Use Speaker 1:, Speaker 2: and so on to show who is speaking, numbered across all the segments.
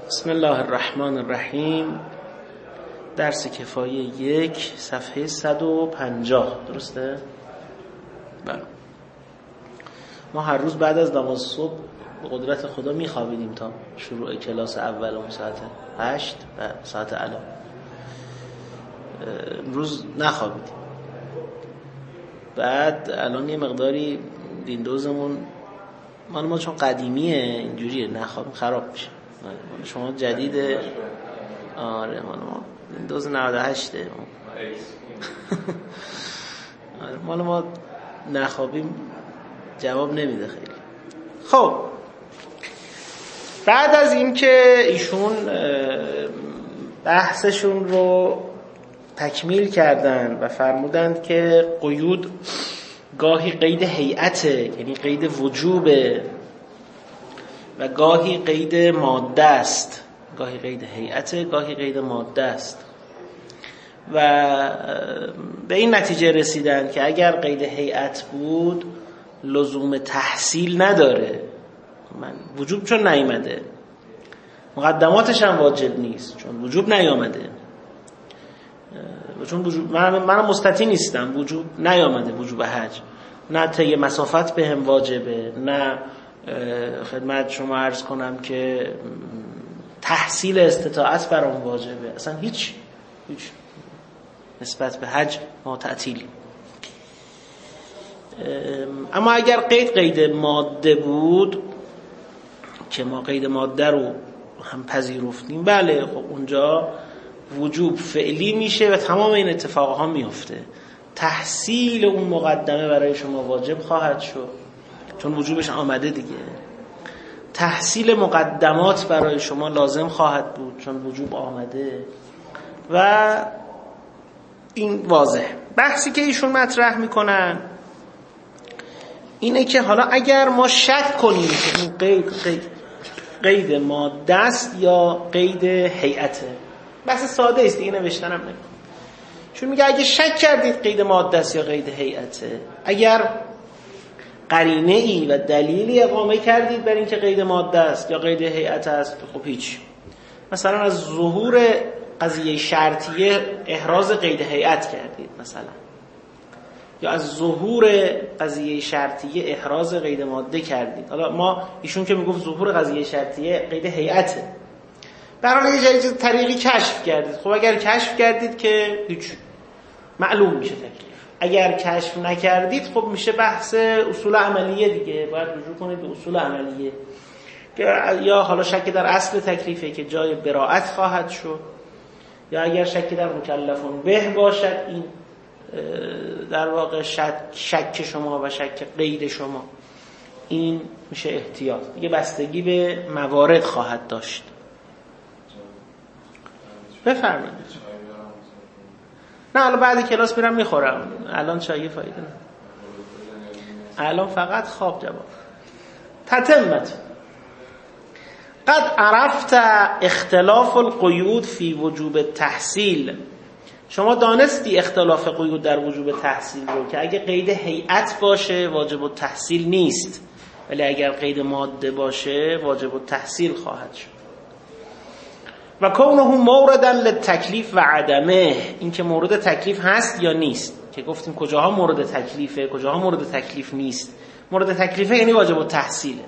Speaker 1: بسم الله الرحمن الرحیم. درس کفایه 1 صفحه 150 درسته؟ بله. ما هر روز بعد از نماز صبح به قدرت خدا میخوابیدیم تا شروع کلاس اولمون ساعت 8 و ساعت الان. امروز نخوابیدیم. بعد الان یه مقداری ویندوزمون مال ما چون قدیمیه اینجوریه، نخوابیم خراب میشه. شما جدیده. آره مال ما ویندوز 98 مال ما نخوابیم جواب نمیده خیلی. خب بعد از این که ایشون بحثشون رو تکمیل کردن و فرمودند که قیود گاهی قید هیئته، یعنی قید وجوبه، و گاهی قید ماده است. گاهی قید هیئته، گاهی قید ماده است، و به این نتیجه رسیدن که اگر قید هیئت بود لزوم تحصیل نداره، من وجوب چون نیامده، مقدماتش هم واجب نیست چون وجوب نیامده، چون وجوب من مستطیع نیستم، وجوب نیامده، وجوب حج نه طی مسافت به هم واجبه، نه خدمت شما عرض کنم که تحصیل استطاعت برام واجبه، اصلا هیچ نسبت به حج ما تعطیلی. اما اگر قید ماده بود که ما قید ماده رو هم پذیرفتیم، بله خب اونجا وجوب فعلی میشه و تمام این اتفاقها میفته. تحصیل اون مقدمه برای شما واجب خواهد شد چون وجوبش آمده دیگه. تحصیل مقدمات برای شما لازم خواهد بود چون وجوب آمده، و این واضح. بحثی که ایشون مطرح میکنن اینه که حالا اگر ما شک کنیم که این قید ماده است یا قید هیئته، بحث ساده است دیگه، نوشتنم نمیکنم. چون میگه اگه شک کردید قید ماده است یا قید هیئته، اگر قرینه ای و دلیلی اقامه کردید بر این که قید ماده است یا قید هیئت است، خب هیچ. مثلا از ظهور قضیه شرطیه احراز قید هیئت کردید مثلا، یا از ظهور قضیه شرطیه احراز قید ماده کردید. حالا ما ایشون که میگفت ظهور قضیه شرطیه قید هیئته، برای یه جایی طریقی کشف کردید. خب اگر کشف کردید که هیچ، معلوم میشه تکلیف. اگر کشف نکردید خب میشه بحث اصول عملیه دیگه، باید رجوع کنید به اصول عملیه، یا حالا شک در اصل تکلیفه که جای براءت خواهد شد، یا اگر شک در مکلفون به باشد، این در واقع شک شما و شک قید شما، این میشه احتیاط دیگه، بستگی به موارد خواهد داشت. بفرمایید. نه الان بعد کلاس میرم میخورم، الان چای فایده نه، الان فقط خواب جواب. تتمت قد عرفت اختلاف القیود فی وجوب تحصیل. شما دانستی اختلاف قیود در وجوب تحصیل رو، که اگه قید هیئت باشه واجب التحصیل نیست، ولی اگر قید ماده باشه واجب التحصیل خواهد شد. و کونه موردا للتکلیف و عدمه، این که مورد تکلیف هست یا نیست، که گفتیم کجاها مورد تکلیفه کجاها مورد تکلیف نیست. مورد تکلیفه یعنی واجب التحصیله.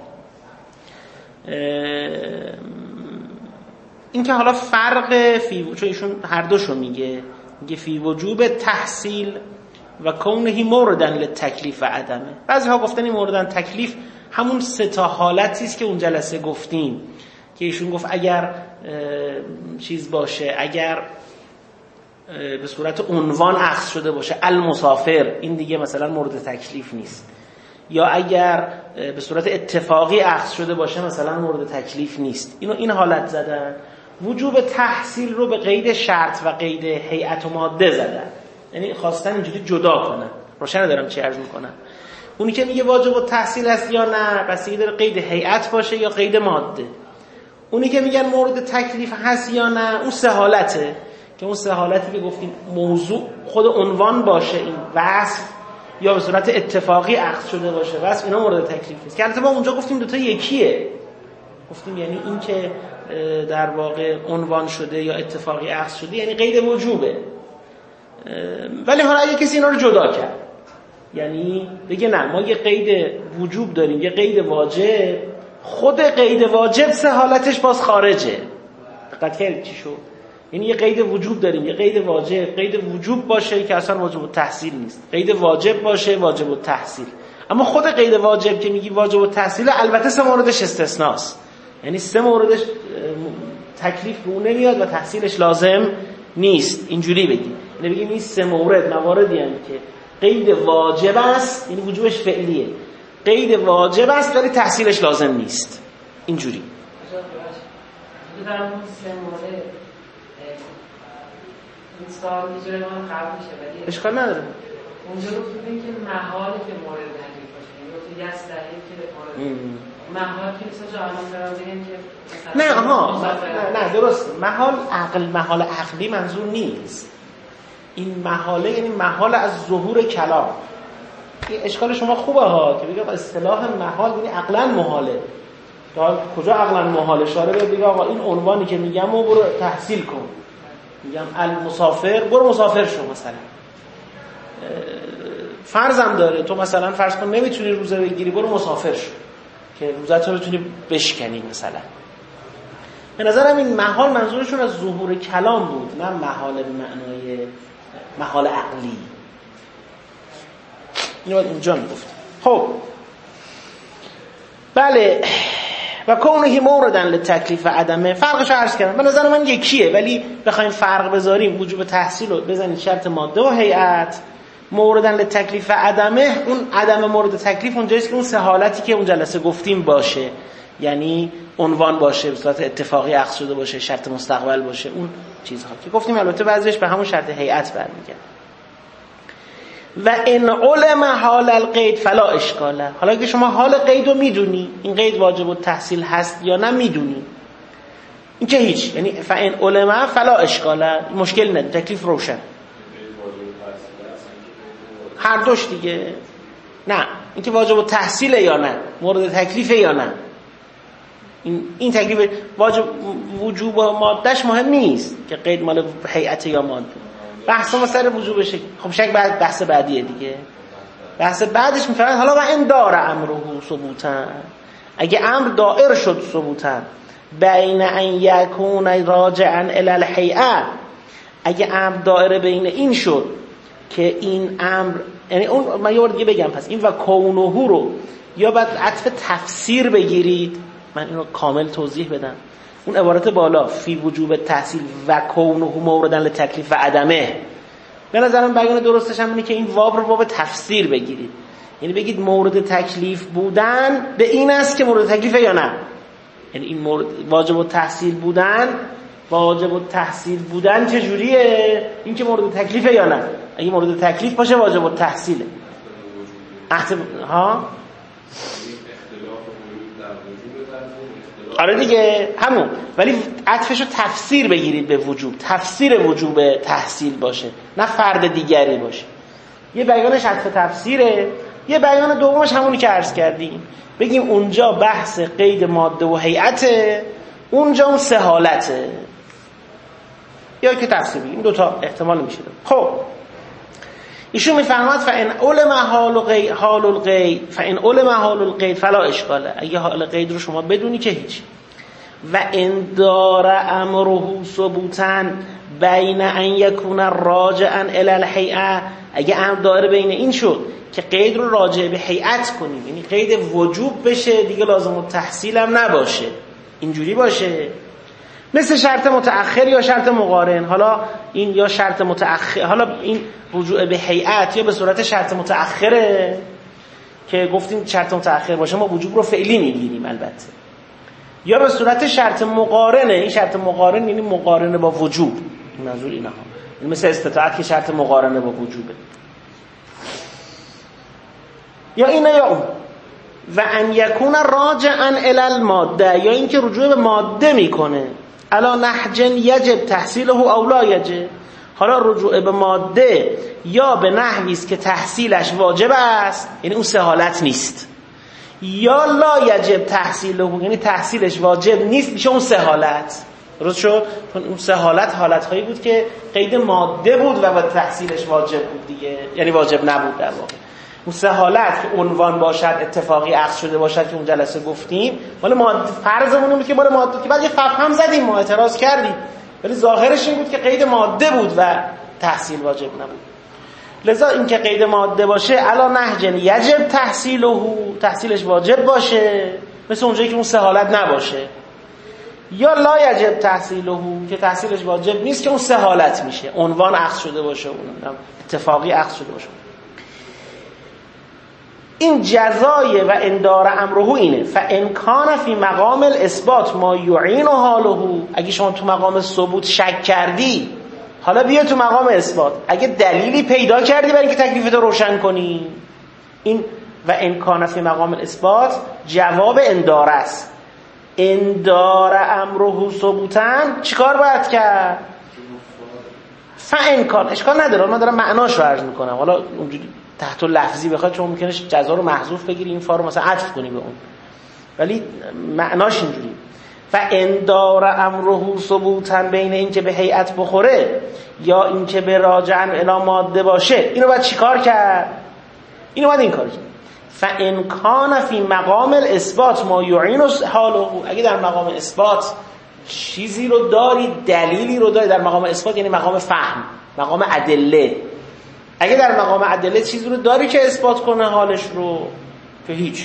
Speaker 1: این که حالا فرق چون ایشون هر دوشو میگه فی وجوب تحصیل و کونه موردا للتکلیف و عدمه. بعضی ها گفتن این مورد تکلیف همون سه تا حالتی است که اون جلسه گفتیم، که ایشون گفت اگر چیز باشه، اگر به صورت عنوان اخذ شده باشه المسافر، این دیگه مثلا مورد تکلیف نیست، یا اگر به صورت اتفاقی اخذ شده باشه مثلا مورد تکلیف نیست. این حالت زدن. وجوب تحصیل رو به قید شرط و قید هیئت و ماده زدن، یعنی خواستن اینجوری جدا کنن. روشن دارم چی عرض میکنم؟ اونی که میگه واجب التحصیل است یا نه، بس داره قید هیئت باشه یا قید ماده. اونی که میگن مورد تکلیف هست یا نه، اون سه حالته، که اون سه حالتی که گفتیم موضوع خود عنوان باشه، این وصف، یا به صورت اتفاقی اخذ شده باشه وصف، اینا مورد تکلیف نیست. که البته ما اونجا گفتیم دوتا یکیه، گفتیم یعنی این که در واقع عنوان شده یا اتفاقی اخذ شده یعنی قید وجوبه. ولی حالا اگه کسی اینا رو جدا کرد، یعنی بگه نه ما یه قید وجوب داریم یه قید واجب، خود قید واجب سه حالتش باز خارجه. دقت کردید چی شد؟ یعنی یه قید وجوب داریم یه قید واجب، قید وجوب باشه که اصلا واجب التحصیل نیست، قید واجب باشه واجب التحصیل. اما خود قید واجب که میگی واجب التحصیل البته سه موردش استثناست، یعنی سه موردش تکلیف به اون نمیاد و تحصیلش لازم نیست. اینجوری بگیم، یعنی بگیم این سه مورد مواردی هستند که قید واجب است، یعنی وجوبش فعلیه، قید واجب است ولی تحصیلش لازم نیست. اینجوری
Speaker 2: در اون سه مورد این سال میجوره ما قبل میشه ولی
Speaker 1: اشکال نداره.
Speaker 2: اونجا رو بگیم که محال که مورد تحقیق باشه، یعنی تو یه دلیل که مورد محال که مثلا جا الان فرام بگیم که
Speaker 1: نه آها نه درسته، محال عقلی منظور نیست. این محاله یعنی محال از ظهور کلام. این اشکال شما خوبه ها که بگم اصطلاح محال یعنی عقلا محاله. تا کجا عقلا محاله؟ شاره بگه آقا این عنوانی که میگم رو برو تحصیل کن، میگم المسافر برو مسافر شو. مثلا فرضم داره تو مثلا فرض کن نمیتونی روزه بگیری برو مسافر شو که روزت رو بتونی بشکنی مثلا. به نظرم این محال منظورشون از ظهور کلام بود، نه محال به معنای محال عقلی. اینو باید اونجا میگفتم. خب بله، و کونه موردن لتکلیف عدمه، فرقش رو عرض کردم. به نظر من یکیه، ولی بخوایم فرق بذاریم وجوب تحصیل رو بزنید شرط ماده و هیئت، موردن لتکلیف عدمه اون عدم مورد تکلیف اونجاییست که اون سه حالتی که اون جلسه گفتیم باشه، یعنی عنوان باشه، به صورت اتفاقی اخذ شده باشه، شرط مستقبل باشه، اون چیزها که گفتیم البته بعضیش به همون شرط هیئت برمیگرده. و ان علم حال القید فلا اشکاله. حالا اگه شما حال قید رو میدونی، این قید واجب التحصیل هست یا نه میدونی، این که هیچ، یعنی فان علم فلا اشکاله، مشکل نداره، تکلیف روشن. هر دوش دیگه، نه اینکه واجب التحصیله یا نه، مورد تکلیفه یا نه، این تکلیف واجب وجوب و مادهش مهم نیست که قید مال هیئت یا ماده. بحث ما سر وجوبشه. خب شک بعد بحث بعدیه دیگه. بحث بعدش میفرماید حالا و ان دار امره ثبوتا، اگه امر دائر شد ثبوتا، بین ان یکون راجعا الی الهیئه، اگه امر دائره بین این شد که این امر، یعنی اون من یه بار دیگه بگم، پس این و کونه رو یا بعد عطف تفسیر بگیرید، من اینو کامل توضیح بدم. اون عبارت بالا فی وجوب تحصیل و کونه موردن لتکلیف و عدمه، به نظرم بیان درستش هم اینه که این واب رو باب تفسیر بگیرید، یعنی بگید مورد تکلیف بودن به این است که مورد تکلیفه یا نه، یعنی این مورد واجب التحصیل بودن، واجب التحصیل بودن چجوریه؟ این که مورد تکلیفه یا نه. اگه مورد تکلیف باشه واجب التحصیله. ها آره دیگه همون، ولی عطفشو تفسیر بگیرید به وجوب، تفسیر وجوب تحصیل باشه، نه فرد دیگری باشه. یه بیانش عطف تفسیره، یه بیان دومش همونی که عرض کردیم، بگیم اونجا بحث قید ماده و هیئته، اونجا اون سه حالته، یا که تفسیر بگیم، دو تا احتمال میشه. خب ایشون میفرماد فان علم حال القید فان علم حال القید فلا اشکاله، اگه حال قید رو شما بدونی که هیچ. و ان دار امره ثبوتا بین ان یکون راجعا الی الهیئه، اگه امر داره بین این شد که قید رو راجع به هیئت کنیم، یعنی قید وجوب بشه دیگه لازم التحصیل هم نباشه، اینجوری باشه، مثل شرط متأخر یا شرط مقارن. حالا این یا شرط متأخر، حالا این رجوع به هیئت یا به صورت شرط متأخره که گفتیم شرط متأخر باشه ما وجوب رو فعلی میگیریم البته، یا به صورت شرط مقارنه. این شرط مقارن یعنی مقارنه با وجوب، این منظور اینها، این مثل استطاعت که شرط مقارنه با وجوبه، یا اینه یا اون. و ان یکون راجعا الی الماده، یا اینکه رجوع به ماده میکنه، الا نهج یجب تحصیله او لا یجب، حالا رجوع به ماده یا به نحوی است که تحصیلش واجب است، یعنی اون سه حالت نیست، یا لا یجب تحصیله، یعنی تحصیلش واجب نیست، میشه اون 3 حالت. درست شد؟ اون 3 حالت حالت‌هایی بود که قید ماده بود و تحصیلش واجب بود دیگه، یعنی واجب نبود در واقع. اون 3 حالت که عنوان باشد، اتفاقی عقد شده باشد که اون جلسه گفتیم، مال ماده فرضمون بود که مال ماده، که بعد یه فهم زدیم ما اعتراض کردیم، ولی ظاهرش این بود که قید ماده بود و تحصیل واجب نبود. لذا این که قید ماده باشه علا نهج یجب تحصیله، تحصیلش واجب باشه، مثل اونجایی که اون 3 حالت نباشه. یا لا یجب تحصیله که تحصیلش واجب نیست، که اون 3 حالت میشه، عنوان عقد شده باشه، اون اتفاقی عقد شده باشه. این جزای و اندار امره اینه. فان کان فی مقام الاثبات ما یعین حاله، اگه شما تو مقام ثبوت شک کردی، حالا بیا تو مقام اثبات، اگه دلیلی پیدا کردی برای اینکه تکلیفت رو روشن کنی، این و ان کان فی مقام الاثبات جواب اندار است. اندار امره ثبوتن چیکار باید کرد؟ فان کان، اشکال نداره، من دارم معناش رو عرض میکنم، حالا اونجوری تحت لفظی بخواد چون ممکنه جزا رو محذوف بگیری، این فا رو مثلا عطف کنی به اون، ولی معناش اینجوری. و اندار امره ثبوتن، بین این که به هیئت بخوره یا این که به راجعن الی ماده باشه، اینو باید چیکار کرد؟ اینو باید این کار کرد. فان کان فی مقام الاثبات ما یعین حاله، اگه در مقام اثبات چیزی رو داری، دلیلی رو داری، در مقام اثبات یعنی مقام فهم، مقام ادله، اگه در مقام ادله چیزی رو داری که اثبات کنه حالش رو، که هیچ.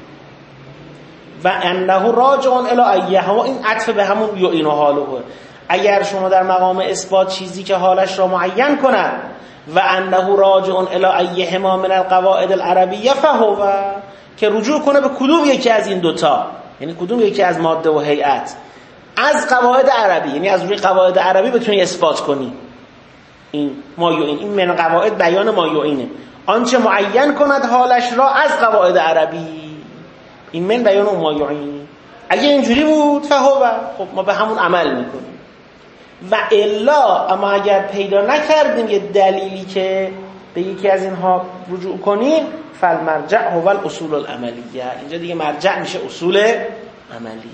Speaker 1: و انه راجع الی ایهما، این عطف به همون یعین حاله. اگر شما در مقام اثبات چیزی که حالش را معین کند، و انه راجع الی ایهما من القواعد العربیه فهو، که رجوع کنه به کدوم یکی از این دوتا، یعنی کدوم یکی از ماده و هیئت از قواعد عربی، یعنی از روی قواعد عربی بتونی اثبات کنی. این ما یعین، این من قواعد بیان ما یعینه، آنچه معین کند حالش را از قواعد عربی، این من بیان اون ما یعین. اگه اینجوری بود فهو، خب ما به همون عمل میکنیم. و الا، اما اگر پیدا نکردیم یه دلیلی که به یکی از اینها رجوع کنیم، فالمرجع هو الاصول العملیه، اینجا دیگه مرجع میشه اصول عملی.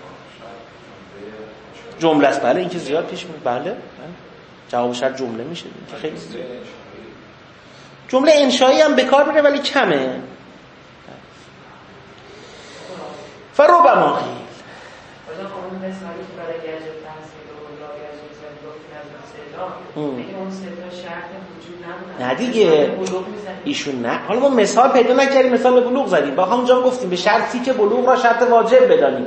Speaker 1: جمله است، بله این که زیاد پیش میاد، بله جوابش هر جمله میشه، خیلی جمله انشایی هم بکار میره ولی کمه. فربما قیل نه دیگه ایشون نه، حالا ما مثال پیدا نکردیم، مثال بلوغ زدیم، با همونجا گفتیم به شرطی که بلوغ را شرط واجب بدانیم.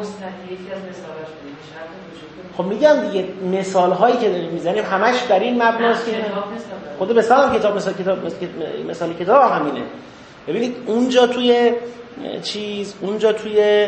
Speaker 1: خب میگم دیگه مثال هایی که داریم میزنیم همش در این مبناست که خود مثال هم مثال کتاب همینه. ببینید اونجا توی اونجا توی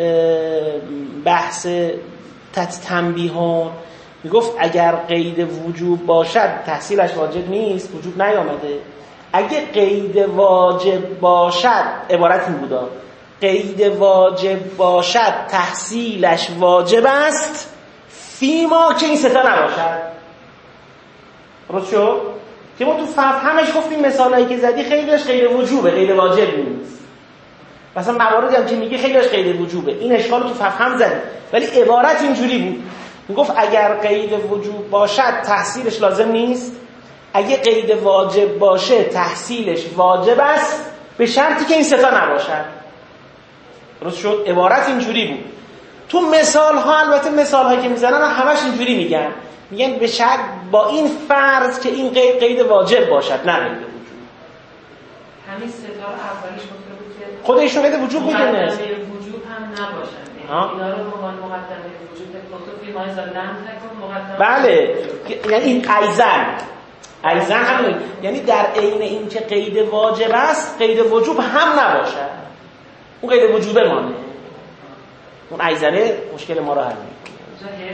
Speaker 1: بحث تنبیهان میگفت اگر قید وجوب باشد تحصیلش واجب نیست، وجوب نیامده. اگه قید واجب باشد، عبارت این بودا، قید واجب باشد تحصیلش واجب است فیما که این ستا نباشد. درست شد؟ که ما تو همش گفتیم مثالایی که زدی خیلیش غیر وجوبه، غیر واجب نیست. مثلا مواردی هم که میگه خیلیش غیر وجوبه، این اشکال رو تو هم زدی، ولی عبارت اینجوری بود، میگفت اگر قید وجوب باشد تحصیلش لازم نیست، اگه قید واجب باشه تحصیلش واجب است به شرطی که این ستا نباشد. درست شد؟ عبارت اینجوری بود. تو مثال ها، البته مثال هایی که میزنن همش اینجوری میگن به شرط با این فرض که این قید واجب باشد، نه قید وجوب.
Speaker 2: همین ستا اولیش گفته بود که
Speaker 1: خود ایشون قید وجوب میگه نه
Speaker 2: وجوب هم نباشد، اینا رو به عنوان مقدمه وجوب گفته فی ما زلن تکون مقدمه.
Speaker 1: بله، یعنی این ایزن همین، یعنی در عین این که قید واجب است قید وجوب هم نباشد، اون قید وجوبه مانه، اون ایزنه مشکل ما رو حل میکنه.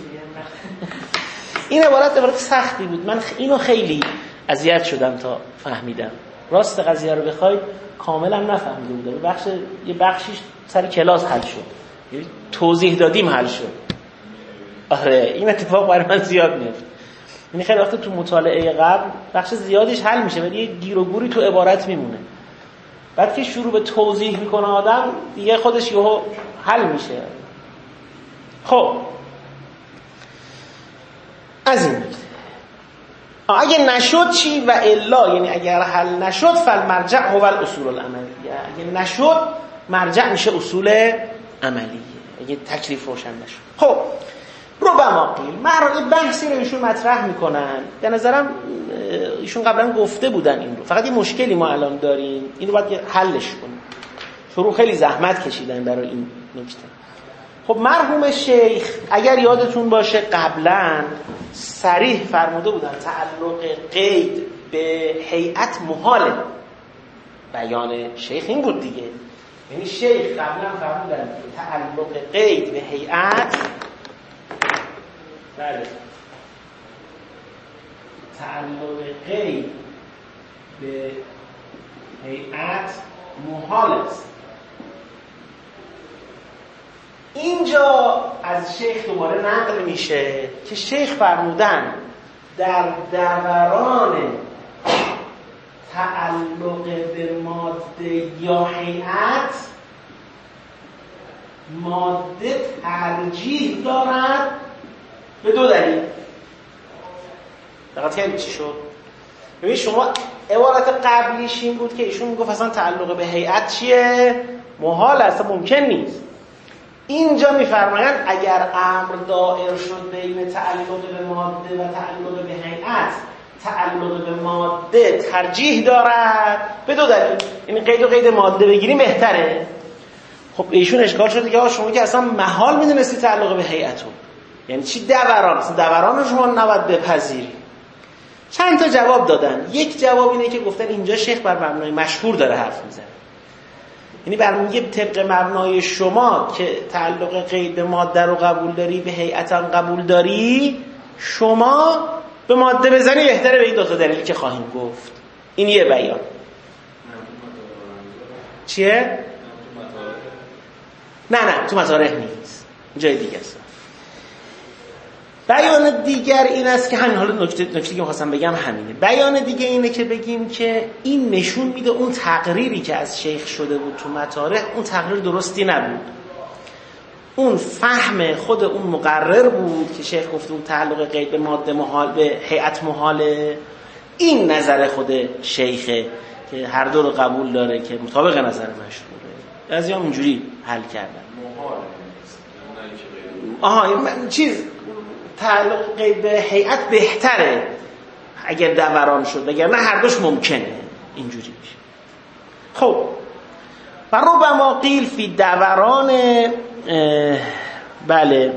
Speaker 1: این عبارت سختی بود، من اینو خیلی اذیت شدم تا فهمیدم. راست قضیه رو بخواید کاملا نفهمیده بودم، یه بخشیش سر کلاس حل شد، یعنی توضیح دادیم حل شد. آره این اتفاق برای من زیاد میفته، یعنی خیلی وقت تو مطالعه قبل بخش زیادیش حل میشه ولی یه گیر و گوری تو عبارت میمونه. بعد که شروع به توضیح میکنه آدم دیگه خودش یهو حل میشه. خب از این اگه نشد چی و الا، یعنی اگر حل نشد فالمرجع هو الاصول العملیه، اگه نشد مرجع میشه اصول عملیه، اگه تکلیف روشن نشد. خب ربما قیل، من بحثی رو ایشون مطرح میکنن، به نظرم ایشون قبلا گفته بودن این رو، فقط یه مشکلی ما الان داریم، این رو باید حلش کنیم، شروع خیلی زحمت کشیدن برای این نکته. خب مرحوم شیخ اگر یادتون باشه قبلا صریح فرموده بودن تعلق قید به هیئت محاله. بیان شیخ این بود دیگه، یعنی شیخ قبلا فرمودن تعلق قید به هیئت، بله، تعلق قید به هیئت محال است. اینجا از شیخ دوباره نقل میشه که شیخ فرمودن در دوران تعلق به ماده یا هیئت، ماده ترجیح دارد به دو دلیل. دقیقا خیلی چی شد؟ ببین شما عبارت قبلیش این بود که ایشون میگفت اصلا تعلق به هیئت چیه؟ محال است، ممکن نیست. اینجا میفرمایند اگر امر دائر شد بین تعلق به ماده و تعلق به هیئت، تعلق به ماده ترجیح دارد به دو دلیل. یعنی قید و قید ماده بگیریم بهتره. خب ایشون اشکال شد دیگه، شما که اصلا محال میدونستی تعلق به هیئتو، یعنی چی دوران؟ اصلا دوران رو شما نباید بپذیری. چند تا جواب دادن. یک جواب اینه که گفتن اینجا شیخ بر مبنای مشهور داره حرف میزنه، یعنی برمیگه طبق مبنای شما که تعلق قید به ماده رو قبول داری، به هیئت هم قبول داری، شما به ماده بزنی بهتره به این دو تا دلیلی که خواهیم گفت. این یه بیان. چیه؟ نه تو مطارح نیست، جای دیگه است. بیان دیگر این است که همین، حالا نکته که می‌خواستم بگم همینه. بیان دیگه اینه که بگیم که این نشون میده اون تقریری که از شیخ شده بود تو مطارح اون تقریر درستی نبود. اون فهم خود اون مقرر بود که شیخ گفته اون تعلق قید به ماده محال، به هیئت محاله. این نظر خود شیخه که هر دو رو قبول داره که مطابق نظر مشهوره. بعضی‌ها اونجوری حل کردن. چیز تعلق قید به هیئت بهتره اگر دوران شد، اگر نه هر دوش ممکنه، اینجوری میشه. خب و ربما قیل فی دوران بله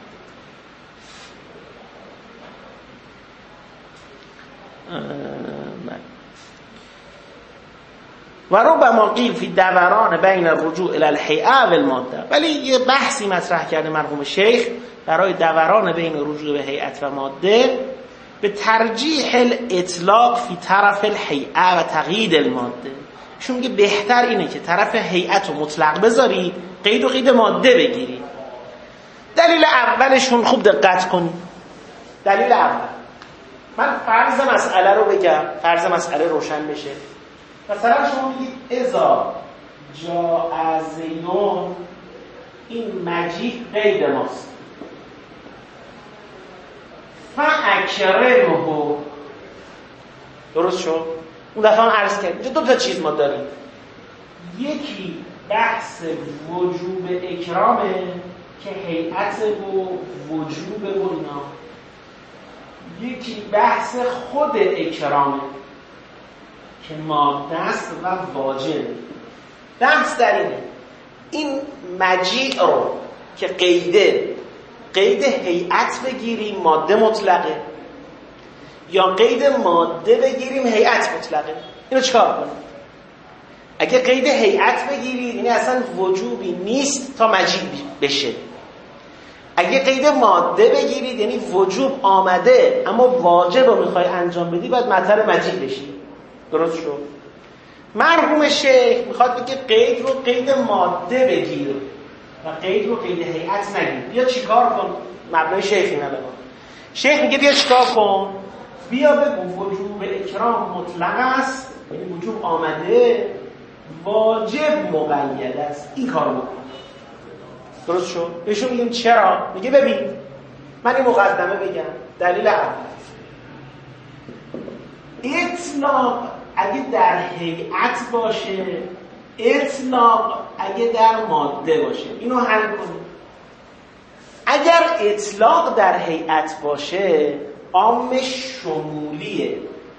Speaker 1: و ربما قیل فی دوران بین الرجوع الی الهیئه و الماده. ولی یه بحثی مطرح کرده مرحوم شیخ برای دوران بین رجوع به هیئت و ماده به ترجیح الاطلاق فی طرف الهیئه و تقیید الماده. شون میگه بهتر اینه که طرف هیئت رو مطلق بذاری، قید و قید ماده بگیری. دلیل اولشون خوب دقت کنید. دلیل اول، من فرض مسئله رو بگم، فرض مسئله روشن بشه. مثلا شما میگید اذا جاء زیدون، این مجیء قید ماست، فاکرمه، درست شد؟ اون دفعه هم عرض کردیم اینجا دو تا چیز ما داریم، یکی بحث وجوب اکرامه که هیئت و وجوب و اینا، یکی بحث خود اکرامه که ماده است و واجب. بحث در اینه این مجیء رو که قید هیئت بگیریم ماده مطلقه، یا قید ماده بگیریم هیئت مطلقه. اینو چیکار کنیم؟ اگه قید هیئت بگیرید یعنی اصلا وجوبی نیست تا مجیء بشه. اگه قید ماده بگیرید یعنی وجوب آمده اما واجب رو میخوای انجام بدی باید مطلب مجیء بشی. درست شد؟ مرحوم شیخ میخواد بگه قید رو قید ماده بگیر و قید رو قید هیئت نگیر. بیا چیکار کن؟ مبنای شیخ اینه. شیخ میگه بیا چیکار کن؟ بیا بگو وجوب اکرام مطلق است، یعنی وجوب آمده، واجب مقید است این کار بکن. درست شد؟ بهشون میگیم چرا؟ میگه ببین من این مقدمه بگم. دلیل اول اطلاق اگه در هیئت باشه، اطلاق اگه در ماده باشه. اینو حل کنیم. اگر اطلاق در هیئت باشه عام شمولیه.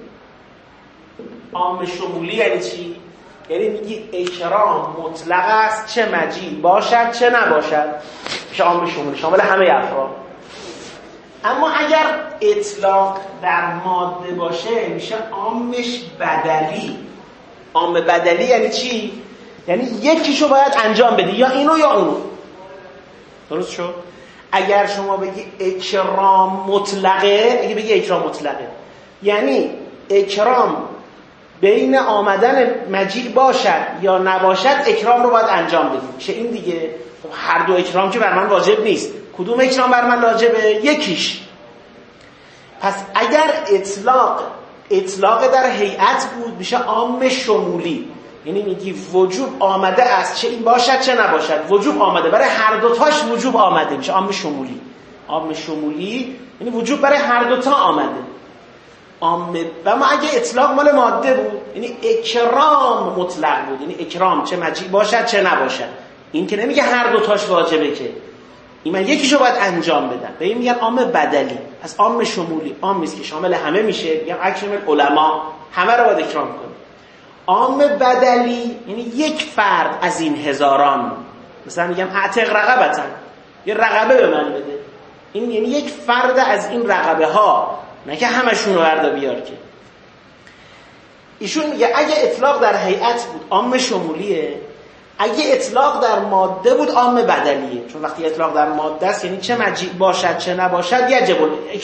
Speaker 1: عام شمولی یعنی چی؟ یعنی میگی اکرام مطلق است چه مجیع باشد چه نباشد، میشه عام شمولی، شامل همه افراد. اما اگر اطلاق در ماده باشه میشه عامش بدلی. عام بدلی یعنی چی؟ یعنی یکیشو باید انجام بدی، یا اینو یا اونو. درست شد؟ اگر شما بگی اکرام مطلقه، اگه بگی اکرام مطلقه یعنی اکرام بین آمدن مجیع باشد یا نباشد اکرام رو باید انجام بدی، میشه این دیگه. هر دو اکرام که بر من واجب نیست، کدوم اکرام بر من واجبه؟ یکیش. پس اگر اطلاق در هیئت بود میشه عام شمولی، یعنی میگی وجوب آمده است چه این باشد چه نباشد، وجوب آمده، برای هر دوتاش وجوب آمده، میشه عام شمولی. عام شمولی یعنی وجوب برای هر دوتا آمده. عامه. و اما اگه اطلاق مال ماده بود یعنی اکرام مطلق بود، یعنی اکرام چه مجیع باشد چه نباشد، این که نمیگه هر دوتاش واجبه، که این من یکیشو باید انجام بدم، به این میگن عام بدلی. پس عام شمولی عامیست که شامل همه میشه، میگم اکرم العلماء، همه رو باید اکرام کنه. عام بدلی یعنی یک فرد از این هزاران، مثلا میگم اعتق رقبتن، یه رقبه به من بده، این یعنی یک فرد از این رقبه ها، نه که همشون رو بردا بیار. که ایشون میگه اگه اطلاق در هیئت بود عام شمولیه، اگه اطلاق در ماده بود عام بدلیه. چون وقتی اطلاق در ماده است یعنی چه مجیع باشد چه نباشد یجب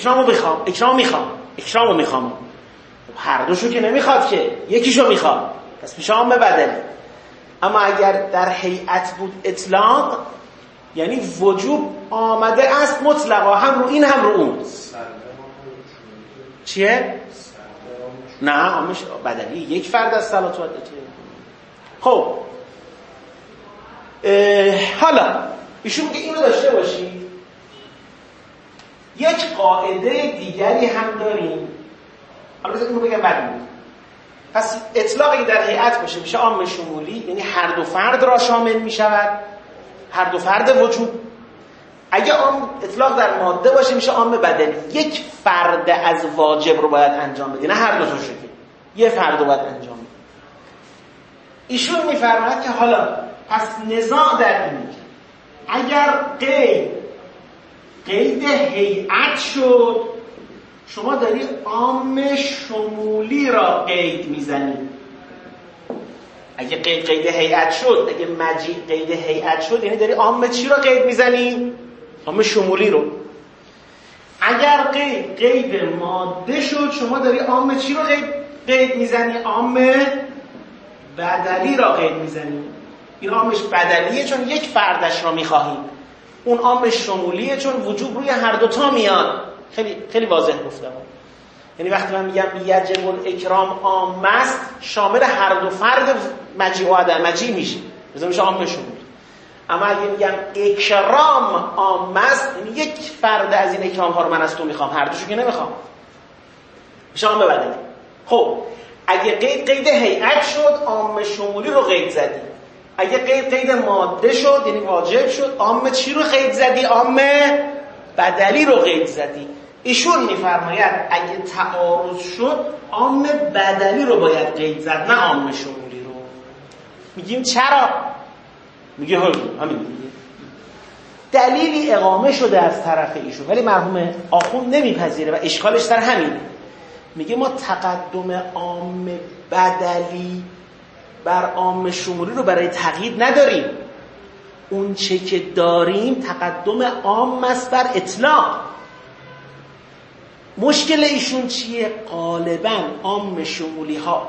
Speaker 1: اکرامو میخوام. هر دوشو که نمیخواد، که یکیشو میخواد، پس میشه عام بدلی. اما اگر در هیئت بود اطلاق یعنی وجوب آمده است مطلقا، هم رو این هم رو اون. چیه؟ نه عامش بدلی، یک فرد از صلات و عدت. خب حالا ایشون میگه اینو داشته باشی. یک قاعده دیگری هم داریم، البته اینو بگم بعد. پس اطلاقی در هیئت باشه میشه عام شمولی، یعنی هر دو فرد را شامل میشود، هر دو فرد وجوب. اگه اطلاق در ماده باشه میشه عام بدلی، یک فرد از واجب رو باید انجام بدی، نه هر دو تاشو، که یه فرد رو باید انجام بدی. ایشون میفرماید که حالا پس نزاع در اینه که اگر قید هیئت شد، شما داری عام شمولی را قید میزنی. اگه قید هیئت شد، اگه مجیع قید هیئت شد، یعنی داری عام چی را قید میزنی؟ عام شمولی رو. اگر قید ماده شد، شما داری عام چی رو قید میزنی؟ عام بدلی را قید میزنی. این عامش بدلیه چون یک فردش را میخواهیم، اون عام شمولیه چون وجوب روی هر دوتا میاد. خیلی خیلی واضح گفتم. یعنی وقتی من میگم یجب الاکرام عام است، شامل هر دو فرد مجیع و عدم مجیع میشه، میشه عام شمولی. اما اگه میگم اکرام عام است، یعنی یک فرد از این اکرام ها رو من از تو میخوام، هر دوشو که نمیخوام، میشه عام بدلی. خب اگه قید هیئت شد، عام شمولی رو قید زدی. اگه قید ماده شد، یعنی واجب شد، عام چی رو قید زدی؟ عام بدلی رو قید زدی. ایشون میفرماید اگه تعارض شد، عام بدلی رو باید قید زد، نه عام شمولی رو. میگیم چرا؟ میگه همین دیگه. دلیلی اقامه شده از طرف ایشون، ولی مرحوم آخوند نمیپذیره و اشکالش در همینه. میگه ما تقدم عام بدلی بر عام شمولی رو برای تقیید نداریم. اون چه که داریم تقدم عام است بر اطلاق. مشکل ایشون چیه؟ غالبا عام شمولی ها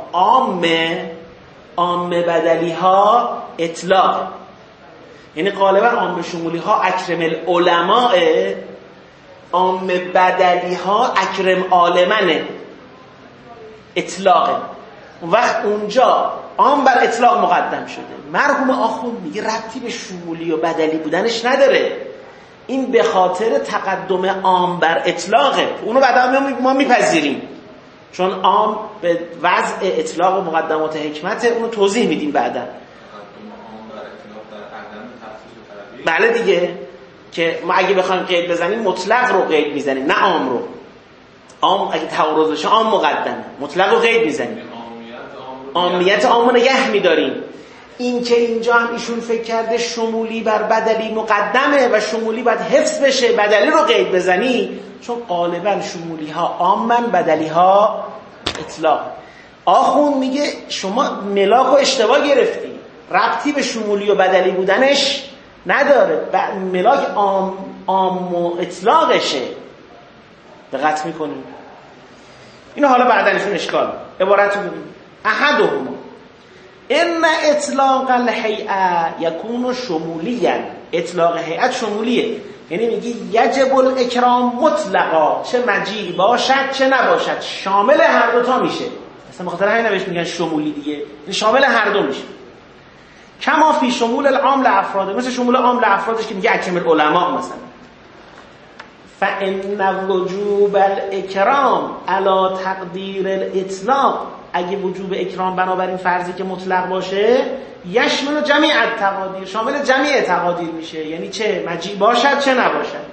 Speaker 1: عام بدلی ها اطلاق. یعنی غالبا عام شمولی ها اکرم العلماء، عام بدلی ها اکرم عالمنه، اطلاقه. اون وقت اونجا عام بر اطلاق مقدم شده. مرحوم آخوند میگه ربطی به شمولی و بدلی بودنش نداره، این به خاطر تقدم عام بر اطلاقه. اونو بعدا ما میپذیریم، چون عام به وضع اطلاق و مقدمات حکمت، اونو توضیح میدیم بعدا. بله دیگه، که ما اگه بخوایم قید بزنیم مطلق رو قید میزنیم نه عام رو. عام اگه تعارض بشه عام مقدمه، مطلق رو قید میزنیم، عامیت عام رو نگه میداریم. این که اینجا هم ایشون فکر کرده شمولی بر بدلی مقدمه و شمولی باید حفظ بشه، بدلی رو قید بزنی، چون غالبا شمولی ها عامن، بدلی ها اطلاق. آخوند میگه شما ملاک رو اشتباه گرفتی، ربطی به شمولی و بدلی بودنش نداره، ملاک عام و اطلاقشه. دقت میکنیم اینو حالا بعدن ایشون اشکال عبارت رو ببینیم. احدهما ان اطلاق الهیئه یکون شمولیا، اطلاق هیئت شمولیه، یعنی میگی یجب الاکرام مطلقا، چه مجیع باشد چه نباشد شامل هر دوتا میشه. مثلا بخاطر همین بهش میگن شمولی دیگه، یعنی شامل هر دو میشه. کما فی شمول العام لافراد، مثل شمول عام لافرادش که میگه اکمل علما مثلا. فان وجوب الاکرام علی تقدیر الاطلاق، اگه وجوب اکرام بنابراین فرضی که مطلق باشه، یشمل جمیع التقادیر، شامل جمیع تقادیر میشه، یعنی چه مجیع باشد چه نباشد.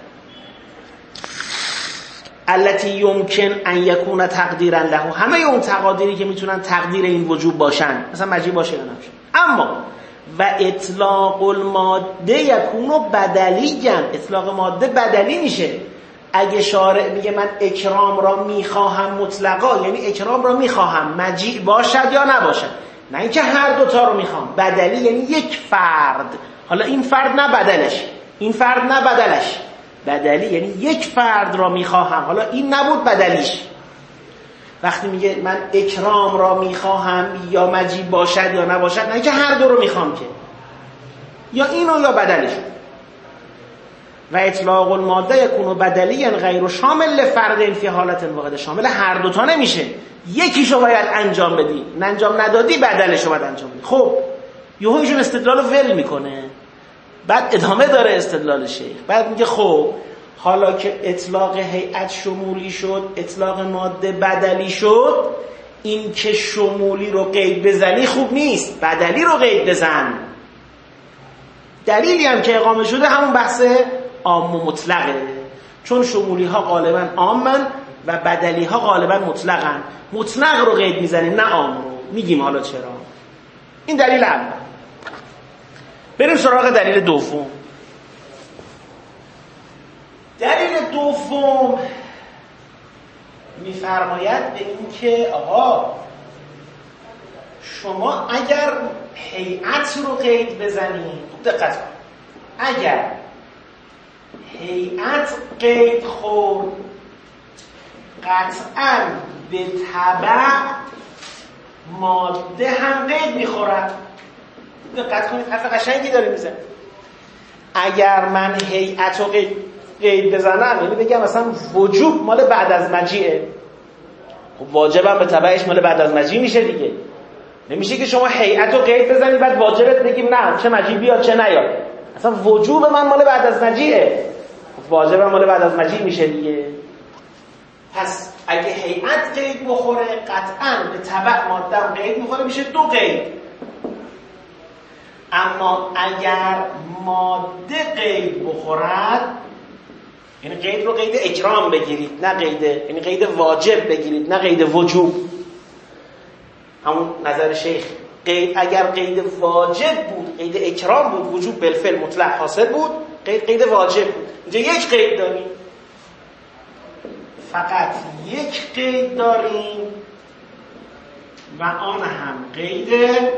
Speaker 1: التي يمكن ان يكون تقديرا له، همه اون تقادیری که میتونن تقدیر این وجوب باشن، مثلا مجیع باشه یا نباشه. اما و اطلاق الماده یکون بدلیاً، اطلاق ماده بدلی میشه. اگه شارع میگه من اکرام را میخواهم مطلقا، یعنی اکرام را میخواهم مجیع باشد یا نباشد، نه اینکه هر دوتا رو میخوام. بدلی یعنی یک فرد، حالا این فرد نه بدلش، این فرد نه بدلش. بدلی یعنی یک فرد را میخواهم، حالا این نبود بدلیش. وقتی میگه من اکرام را میخواهم یا مجیع باشد یا نباشد، نه اینکه هر دو رو میخوام که، یا اینو یا بدلش. و اطلاق الماده یکون بدلیاً غیر شامل لفرد فی حالت واحده، شامل هر دوتا نمیشه، یکیشو باید انجام بدی، انجام ندادی بدلشو باید انجام بدی. خب یهو ایشون استدلال ول میکنه، بعد ادامه داره استدلال شیخ، بعد میگه خب حالا که اطلاق هیئت شمولی شد، اطلاق ماده بدلی شد، این که شمولی رو قید بزنی خوب نیست، بدلی رو قید بزن. دلیلی هم که اقامه شده همون بحث عام و مطلقه، چون شمولی ها غالبا عامن و بدلی ها غالبا مطلقن. مطلق رو قید میزنیم نه عام رو. میگیم حالا چرا. این دلیل اول. بریم سراغ دلیل دوم. دلیل دوم میفرماید به این که آقا شما اگر هیئت رو قید بزنید، دقت کن، اگر هیئت قید خورد قطعاً به تبع ماده هم قید میخورد. دقت کنید حرف قشنگی داره میزنه. اگر من هیئت رو قید بزنم، یعنی بگم مثلا وجوب مال بعد از مجیعه، خب واجبم به تبعش مال بعد از مجیع میشه دیگه. نمیشه که شما هیئت رو قید بزنید بعد واجبت بگیم نه چه مجیع بیاد چه نیاد. اصلا وجوب من مال بعد از مجیعه، خب واجبم مال بعد از مجیع میشه دیگه. پس اگه هیئت قید بخوره قطعاً به تبع ماده قید میخوره، میشه دو قید. اما اگر ماده قید بخورد، یعنی قید رو قید اکرام بگیرید نه قید، یعنی قید واجب بگیرید نه قید وجوب، همون نظر شیخ، قید اگر قید واجب بود، قید اکرام بود، وجوب بالفعل مطلق حاصل بود، قید واجب بود. اینجا یک قید داریم، فقط یک قید داریم و آن هم قید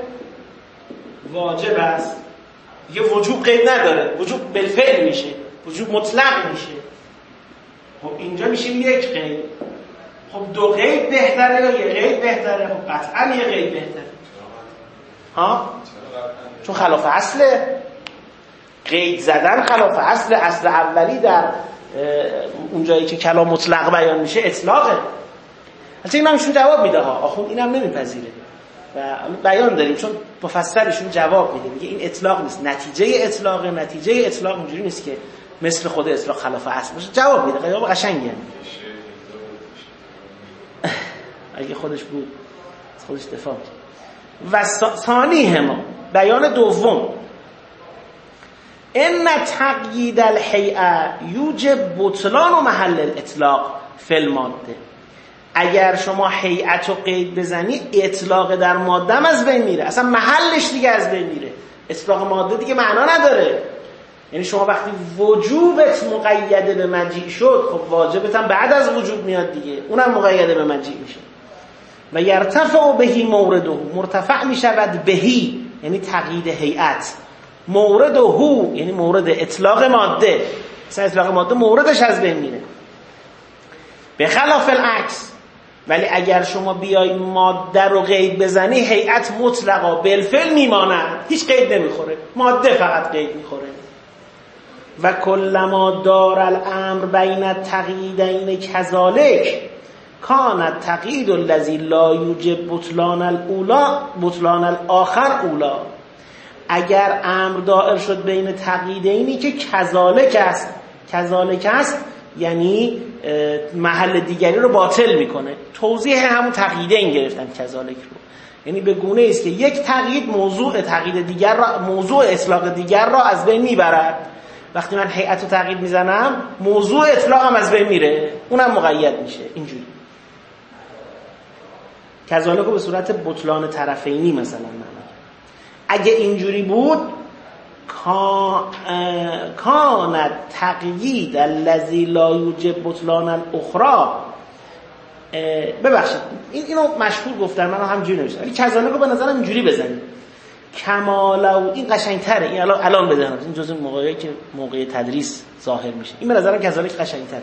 Speaker 1: واجب است. یه وجوب قید نداره، وجوب بالفعل میشه، وجوب مطلق میشه. خب اینجا میشه یک قید. خب دو قید بهتره یا یه قید بهتره؟ خب قطعا یه قید بهتره. ها؟ چون خلاف اصله. قید زدن خلاف اصل. اصل اولی در اون جایی که کلام مطلق بیان میشه اطلاقه. البته این همشون جواب میده ها، آخوند اینم نمیپذیره. و بیان داریم چون مفصلشون جواب میده، میگه این اطلاق نیست، نتیجه اطلاق اونجوری نیست که مثل خود اطلاق خلاف اصل باشه. جواب میده، جواب قشنگه. اگه خودش بود خودش دفاع می‌کرد. و ثانیهما، بیان دوم، ان تقیید الهیئه یوجب بطلان و محل الاطلاق فی الماده. اگر شما هیئت رو قید بزنی اطلاق در ماده هم از بین میره، اصلا محلش دیگه از بین میره، اطلاق ماده دیگه معنا نداره. یعنی شما وقتی وجوبت مقید به مجیء شد، خب واجبت هم بعد از وجوب میاد دیگه، اونم مقید به مجیء میشه. و یرتفع بهی مورده، مرتفع میشود بهی یعنی تقیید هیئت، مورده یعنی مورد اطلاق ماده، مثلا اطلاق ماده موردش از بین میره. به خلاف العکس، ولی اگر شما بیای ماده رو قید بزنی هیئت مطلقا بالفعل میماند، هیچ قید نمیخوره، ماده فقط قید میخوره. و کلما دار الامر بین التقییدین کذالک کان التقیید الذی لا یوجب بطلان الاولا بطلان الاخر اولا. اگر امر دائر شد بین تقییدینی که کذالک است یعنی محل دیگری رو باطل میکنه. توضیح همون تقییدین گرفتن کذالک رو، یعنی به گونه است که یک تقیید موضوع تقیید دیگر را، موضوع اطلاق دیگر را از بین میبرد. وقتی من هیئت رو تقیید میزنم موضوع اطلاق هم از بین میره، اونم مقید میشه. اینجوری کذالک رو به صورت بطلان طرفینی مثلا معنا. اگه اینجوری بود کان تقیید الذی لا یوجب بطلان الاخرى، ببخشید اینو مشهور گفتن، من همینجوری نوشتم، ولی کذالک رو به نظرم اینجوری بزنید کمالو، این قشنگتره، این الان بدونم، این جزء موقعی که موقع تدریس ظاهر میشه، این به نظرم کذالک قشنگتره.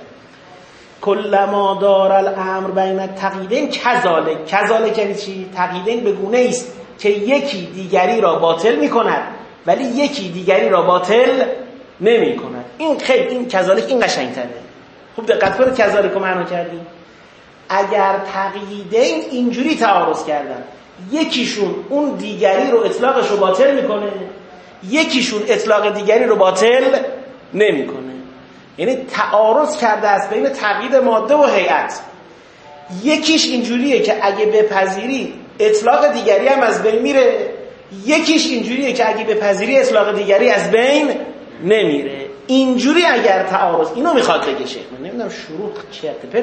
Speaker 1: کلما دار الامر بین التقییدین کذالک یعنی چی؟ تقییدین به گونه است که یکی دیگری را باطل میکند ولی یکی دیگری را باطل نمیکند. این خیلی، این کذالک این قشنگتره. خوب دقت کنید کذالک رو معنا کردیم. اگر تقییدین اینجوری تعارض کردن، یکیشون اون دیگری رو اطلاقش رو باطل میکنه، یکیشون اطلاق دیگری رو باطل نمیکنه، یعنی تعارض کرده است بین تقیید ماده و هیئت. یکیش اینجوریه که اگه بپذیری اطلاق دیگری هم از بین میره، یکیش اینجوریه که اگه بپذیری اطلاق دیگری از بین نمیره. اینجوری اگر تعارض، اینو میخواد بگه شیخ، من نمیدونم شروع چرت و پرت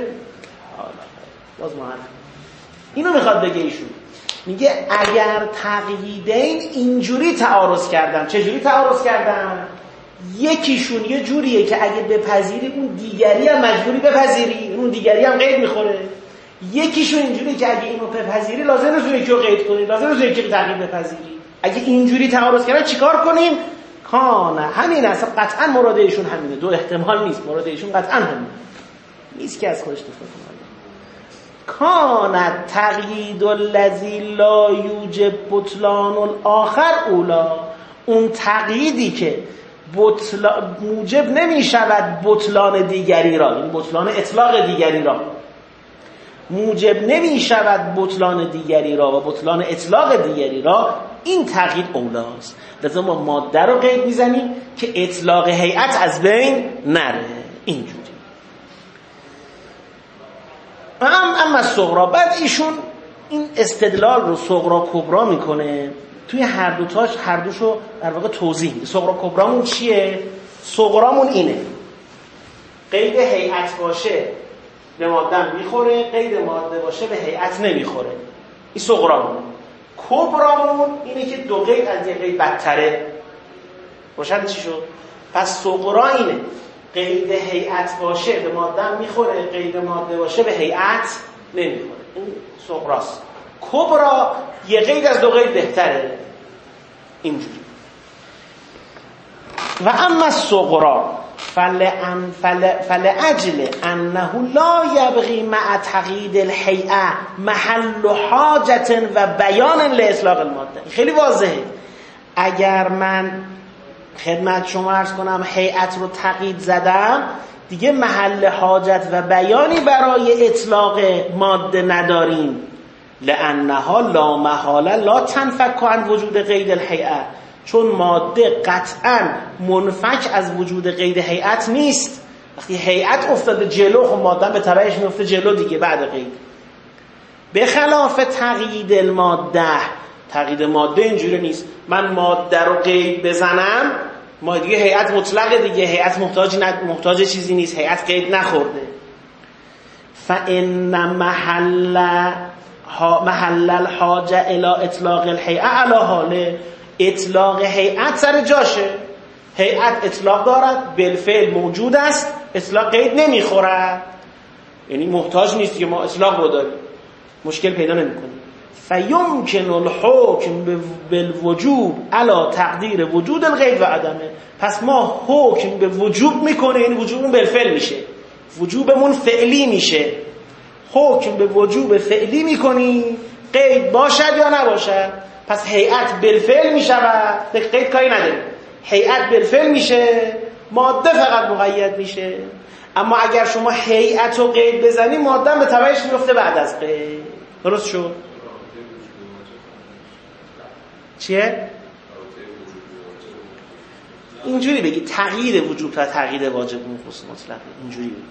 Speaker 1: باز ما اینو میخواد بگه ایشون. میگه اگر تقییدین اینجوری تعارض کردن، چجوری تعارض کردن؟ یکیشون یه جوریه که اگه بپذیری اون دیگری هم مجبوری بپذیری، اون دیگری هم قید میخوره. یکیشون اینجوریه که اگه اینو بپذیری لازم نیست یکی رو قید کنی، لازم نیست یکی رو تقیید بپذیری. اگه اینجوری تعارض کردن چیکار کنیم؟ کانه، همین اصلا قطعا مراد ایشون همینه، دو احتمال نیست، مراد ایشون قطعا همینه، نیست که از خودش دفاع کنه. کان تقیید الذی لا یوجب بطلان الاخر اولا، اون تقییدی که موجب نمی شود بطلان دیگری را، این بطلان اطلاق دیگری را، موجب نمی شود بطلان دیگری را و بطلان اطلاق دیگری را، این تقیید اولاست. لذا ما ماده رو قید میزنیم که اطلاق هیئت از بین نره. اینجوری. اما صغرا، بعد ایشون این استدلال رو صغرا کبرا میکنه، توی هر دوشو در واقع توضیح میده. صغرا کبرامون چیه؟ صغرامون اینه: قید هیئت باشه به ماده میخوره، قید ماده باشه به هیئت نمیخوره. این صغرامون. کبرامون اینه که دو قید از یک قید بدتره. روشن چی شد؟ پس صغرا اینه: قید هیئت باشه به ماده میخوره، قید ماده باشه به هیئت نمیخوره. این صغراست. کبرا یه قید از دو قید بهتره. اینجوری. و اما الصغرا فلأجل انه لا یبغی مع تقیید الهیئه محل حاجت و بیان لاطلاق الماده. خیلی واضحه. اگر من خدمت شما عرض کنم هیئت رو تقیید زدم، دیگه محل حاجت و بیانی برای اطلاق ماده نداریم. لانها لا محاله لا تنفک عن وجود قید الهیئه، چون ماده قطعا منفک از وجود قید هیئت نیست. وقتی هیئت افتاده جلو، خب ماده به تبعش میفته جلو دیگه بعد قید. به خلاف تقیید الماده، تقیید ماده اینجوری نیست من ماده رو قید بزنم ما دیگه هیئت مطلقه دیگه، هیئت محتاج چیزی نیست، هیئت قید نخورده. فإن محل الحاجه الى اطلاق الهیئه علی حاله، اطلاق هیئت سر جاشه. هیئت اطلاق دارد، بالفعل موجود است، اطلاق قید نمیخورد، یعنی محتاج نیست که ما اطلاق رو داریم، مشکل پیدا نمیکنیم. فیمکن الحکم بالوجوب علی تقدیر وجود القید و عدمه. پس ما حکم به وجوب میکنه، یعنی وجوبمون بالفعل میشه، وجوبمون فعلی میشه. حکم به وجوب فعلی میکنی قید باشد یا نباشد. پس هیئت بالفعل میشود، به قید کاری نداریم، هیئت بالفعل میشه، ماده فقط مقید میشه. اما اگر شما هیئت رو قید بزنی ماده به تبعش میفته بعد از قید. درست شد؟ چیه؟ اینجوری بگی تغییر وجوب و تغییر واجب خصوص مطلقه، اینجوری بگی.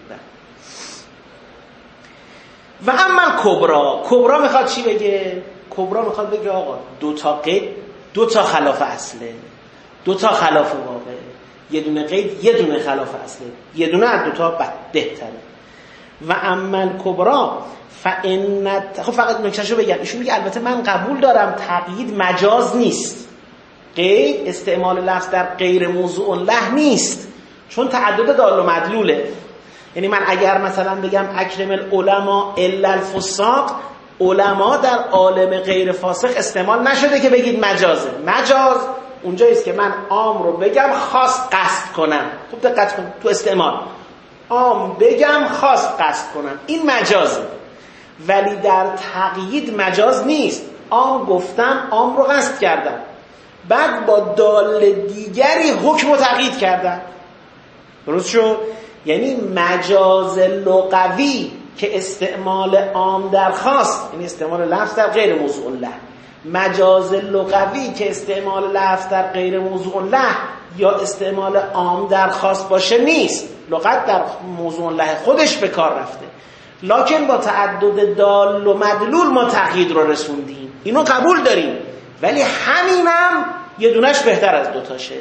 Speaker 1: و اما کبرا میخواد چی بگه؟ کبرا میخواد بگه آقا دو تا قید، دو تا خلاف اصله، دو تا خلاف واقعه، یه دونه قید یه دونه خلاف اصله، یه دونه از دو تا بهتره. و اما کبرا خب فقط نکتهشو بگم، ایشون میگه البته من قبول دارم تقیید مجاز نیست، قید استعمال لفظ در غیر موضوع له نیست، چون تعدد دال و مدلوله. یعنی من اگر مثلا بگم اکرم العلماء الا الفساق، علما در عالم غیر فاسق استعمال نشده که بگید مجازه. مجاز اونجاییست که من عام رو بگم خاص قصد کنم. خوب دقت کن تو استعمال، عام بگم خاص قصد کنم، این مجازه. ولی در تقیید مجاز نیست، عام گفتم عام رو قصد کردم، بعد با دال دیگری حکم رو تقیید کردم. درست شد؟ یعنی مجاز لغوی که استعمال عام در خاص، یعنی استعمال لفظ در غیر موضوع له، مجاز لغوی که استعمال لفظ در غیر موضوع له یا استعمال عام در خاص باشه نیست. لغت در موضوع له خودش به کار رفته، لکن با تعدد دال و مدلول ما تقیید رو رسوندیم، اینو قبول داریم، ولی همینم یه دونش بهتر از دوتاشه.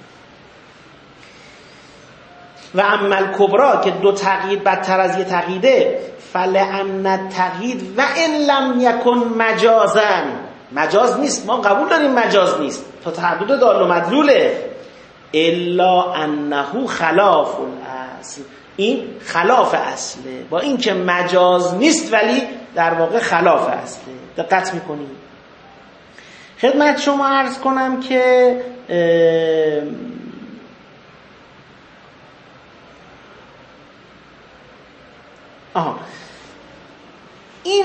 Speaker 1: و اما الکبرا که دو تقیید بدتر از یه تقییده، فلأن التقیید و ان لم یکن مجازا، مجاز نیست، ما قبول داریم مجاز نیست تا تعدد دال و مدلوله، الا انه خلاف الاصل، این خلاف اصله، با این که مجاز نیست ولی در واقع خلاف اصله. دقت میکنیم. خدمت شما عرض کنم که این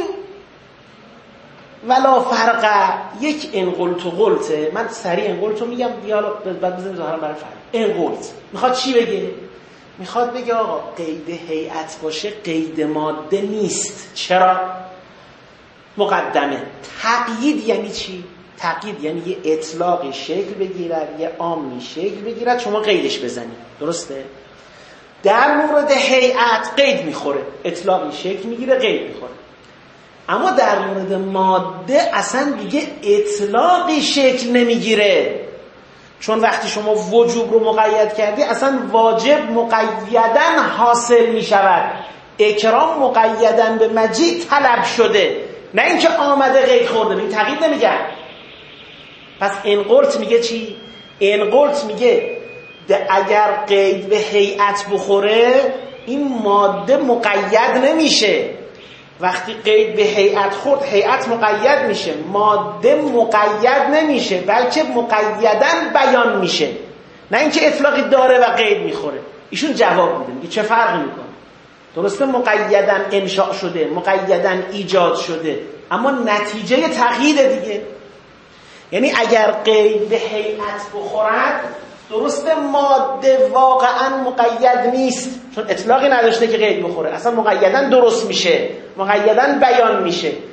Speaker 1: ولا فرق یک انقلت و قلته، من سریع انقلت رو میگم دیالا بعد بزنیم ظاهرا برای فرق. انقلت میخواد چی بگه؟ میخواد بگه آقا قید هیئت باشه قید ماده نیست. چرا؟ مقدمه. تقیید یعنی چی؟ تقیید یعنی یه اطلاقی شکل بگیرد، یه عامی شکل بگیرد، شما قیدش بزنید. درسته؟ در مورد هیئت قید میخوره، اطلاقی شکل میگیره، قید میخوره. اما در مورد ماده اصلا دیگه اطلاقی شکل نمیگیره، چون وقتی شما وجوب رو مقید کردی اصلا واجب مقیدن حاصل میشود، اکرام مقیدن به مجیء طلب شده، نه اینکه آمده قید خورده. این تقیید نمیگن. پس انقلت میگه چی؟ انقلت میگه اگر قید به هیئت بخوره این ماده مقید نمیشه. وقتی قید به هیئت خورد هیئت مقید میشه، ماده مقید نمیشه، بلکه مقیدن بیان میشه، نه اینکه اطلاقی داره و قید میخوره. ایشون جواب میده، میگه چه فرقی میکنه؟ درسته مقیدن انشاء شده، مقیدن ایجاد شده، اما نتیجه تقیید دیگه. یعنی اگر قید به هیئت بخورد درسته ماده واقعا مقید نیست، چون اطلاقی نداشته که قید بخوره، اصلا مقیدن درست میشه، مقیدن بیان میشه،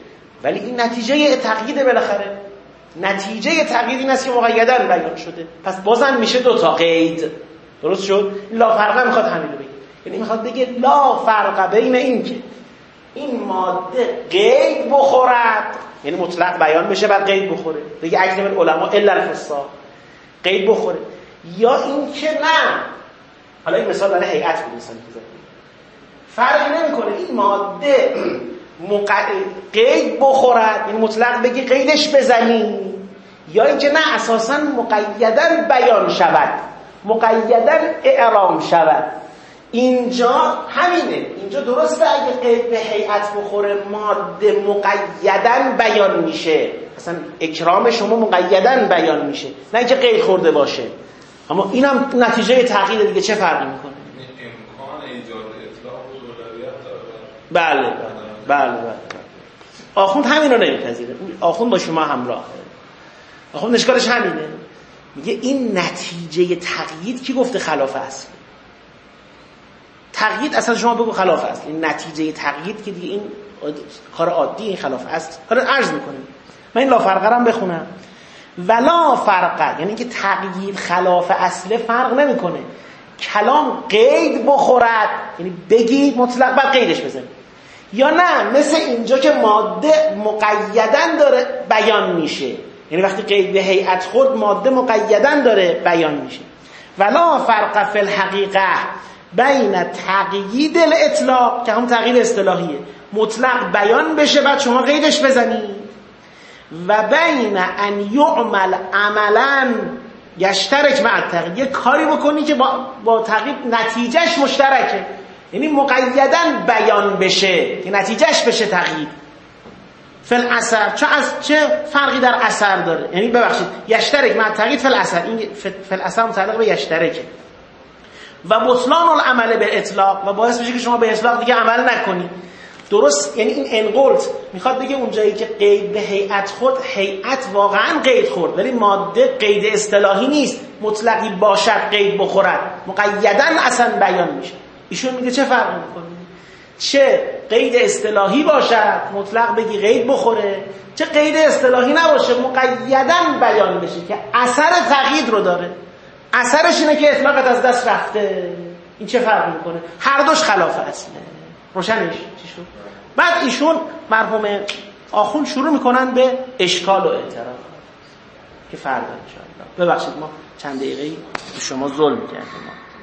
Speaker 1: ولی این نتیجه تقیید بالاخره. نتیجه تقیید این است که مقیدا بیان شده. پس بازم میشه دو تا قید. درست شد؟ لا فرقه میخواد همین رو بگه. یعنی میخواد بگه لا فرق بین این که این ماده قید بخورد، یعنی مطلق بیان بشه بعد قید بخوره، بگه اجزم العلماء الا الفساق، قید بخوره، یا این که نه. حالا این مثال برای هیئت بود، مثلا فرقی نمیکنه این ماده قید بخورد، یعنی مطلق بگی قیدش بزنی، یا اینکه نه اساسا مقیدا بیان شود، مقیدا اعرام شود. اینجا همینه، اینجا درسته اگه قید به هیئت بخوره ماده مقیدا بیان میشه، اصلا اکرام شما مقیدا بیان میشه، نه اینکه قید خورده باشه. اما اینم نتیجه تقیید دیگه، چه فرقی میکنه؟
Speaker 3: امکان ایجاد اطلاق و اولویت
Speaker 1: بله
Speaker 3: داره.
Speaker 1: بله. آخوند همین رو نمیپذیره. آخوند با شما همراه. آخوند اشکالش همینه، میگه این نتیجه تقیید کی گفته خلاف اصل؟ تقیید اصلا شما بگو خلاف اصل. این نتیجه تقیید که دیگه این کار عادی، این خلاف اصل. حالا عرض میکنیم من این لا فرقه رو بخونم. ولا فرقه یعنی که تقیید خلاف اصل فرق نمیکنه. کلام قید بخورد یعنی بگی مطلق بعد قیدش بزنی، یا نه مثل اینجا که ماده مقیدن داره بیان میشه، یعنی وقتی قید به هیئت خورد ماده مقیدن داره بیان میشه. ولا فرق فی الحقیقه بین تقیید الاطلاق که هم تقیید اصطلاحیه، مطلق بیان بشه بعد شما قیدش بزنی، و بین ان یعمل عملا یشترک مع التقیید، یه کاری بکنی که با تقیید نتیجهش مشترکه، یعنی مقیدا بیان بشه که نتیجهش بشه تقیید. فی الاثر چه فرقی در اثر داره؟ یعنی ببخشید یشترک مع التقیید فی الاثر، این فی الاثر متعلق به یشترکه. و بطلان العمل به اطلاق، و باعث میشه که شما به اطلاق دیگه عمل نکنی. درست، یعنی این انقلت میخواد بگه اونجایی که قید به هیئت خورد، هیئت واقعا قید خورد ولی ماده قید اصطلاحی نیست، مطلقی باشد قید بخورد مقیدا اصلا بیان میشه. ایشون میگه چه فرق میکنه؟ چه قید اصطلاحی باشد مطلق بگی قید بخوره، چه قید اصطلاحی نباشه مقیدا بیان بشه که اثر تقیید رو داره، اثرش اینه که اطلاقت از دست رفته. این چه فرق میکنه؟ هر دوش خلاف اصله. روشنش چی شد؟ بعد ایشون مرحوم آخوند شروع میکنن به اشکال و اعتراض که فردا ان شاء الله. ببخشید ما چند دقیقه‌ای شما ظلم کردیم.